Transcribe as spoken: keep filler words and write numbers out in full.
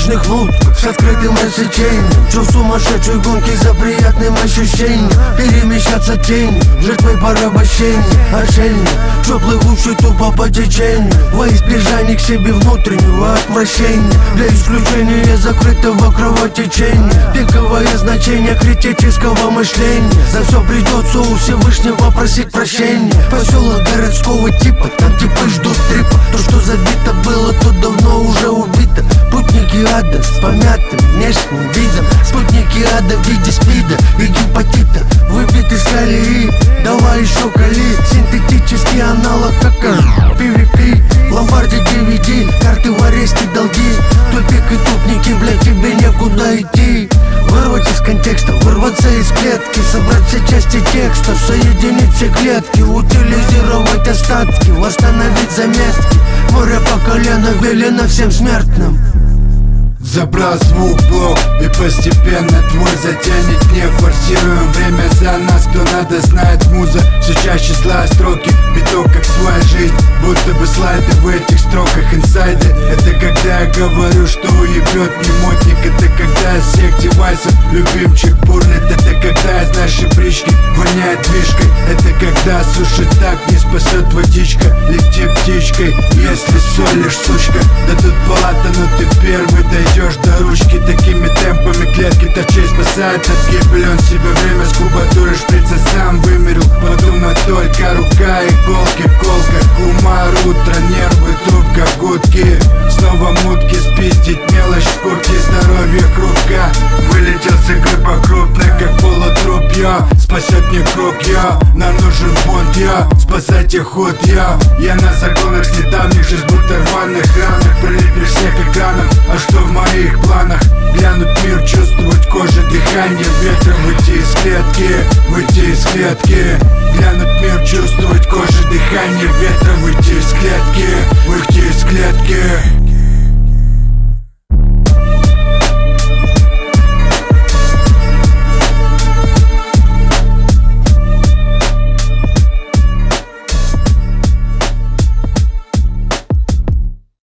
ночных лодках с открытым рассечением, чё в сумасшедшей гонке за приятным ощущением. Перемещаться тень, жертвой порабощения, отшельник, чё плывущий тупо по течению, во избежание к себе внутреннего отвращения, для исключения закрытого кровотечения. Пиковое значение критического мышления, за все придется у Всевышнего просить прощения. Поселок городского типа, там типы ждут трипа. То, что забито было, то давно уже убито. Путники ада с помятым внешним видом, спутники ада в виде спида и гепатита. Выбит из колеи, давай еще кали. Синтетический аналог, как пи ви пи. В ломбарде ди ви ди, карты в аресте, долги. Тупик и тупники, блядь, тебе некуда идти. Вырвать из контекста, вырваться из клетки, собрать все части текста, соединить все клетки, утилизировать остатки, восстановить заметки. Море по колено велено всем смертным. Забрал звук блок и постепенно твой затянет. Не форсируем время за нас, кто надо знает муза. Все чаще злая строки, биток как своя жизнь, будто бы слайды в этих строках инсайды. Это когда я говорю, что уебет пневмотник. Это когда я всех девайсов любимчик бурлит. Это когда из нашей брички воняет движкой. Это когда суши так не спасет водичка. Лети птичкой, если солишь, сучка. Да тут палата, но ты первый дойдешь до ручки. Такими темпами клетки торчей спасает от гибели. Он себе время с кубатуры шприца сам вымерил. Подумать только рука, иголки, колка, кумар, утро, нервы, трубка, гудки. Снова мутки, спиздить мелочь в куртке. Здоровье хрупко, вылетел с игры по крупной, как полутруп, я. Спасет мне круг, я. Нам нужен бунт, я. Спасайте ход, я. Я на законах с недавних, жизнь будто рваных ранах. Прилипнешь все к экранам, а что в моих планах? Глянуть мир, чувствовать кожей дыхание ветра. Выйти из клетки, выйти из клетки. Глянуть мир, чувствовать кожей дыхание ветра. Выйти из клетки, выйти из клетки.